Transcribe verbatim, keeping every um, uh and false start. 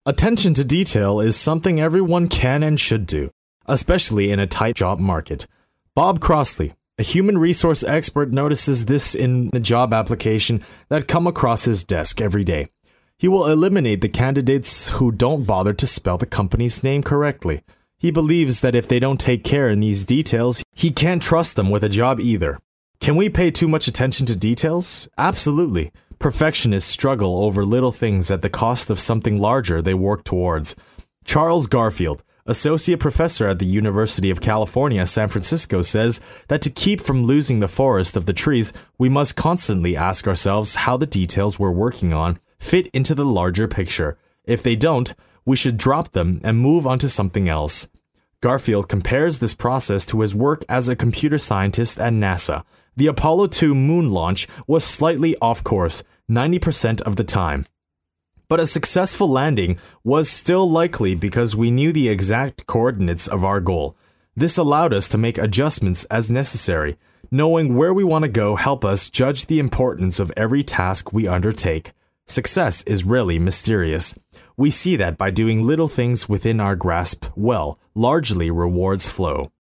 Attention to detail is something everyone can and should do, especially in a tight job market. Bob Crossley, a human resource expert, notices this in the job application that come across his desk every day. He will eliminate the candidates who don't bother to spell the company's name correctly. He believes that if they don't take care in these details, he can't trust them with a job either. Can we pay too much attention to details? Absolutely. Perfectionists struggle over little things at the cost of something larger they work towards. Charles Garfield, associate professor at the University of California, San Francisco, says that to keep from losing the forest of the trees, we must constantly ask ourselves how the details we're working on fit into the larger picture. If they don't, we should drop them and move on to something else. Garfield compares this process to his work as a computer scientist at NASA. The Apollo two moon launch was slightly off course, ninety percent of the time. But a successful landing was still likely because we knew the exact coordinates of our goal. This allowed us to make adjustments as necessary. Knowing where we want to go help us judge the importance of every task we undertake. Success is really mysterious. We see that by doing little things within our grasp well, largely rewards flow.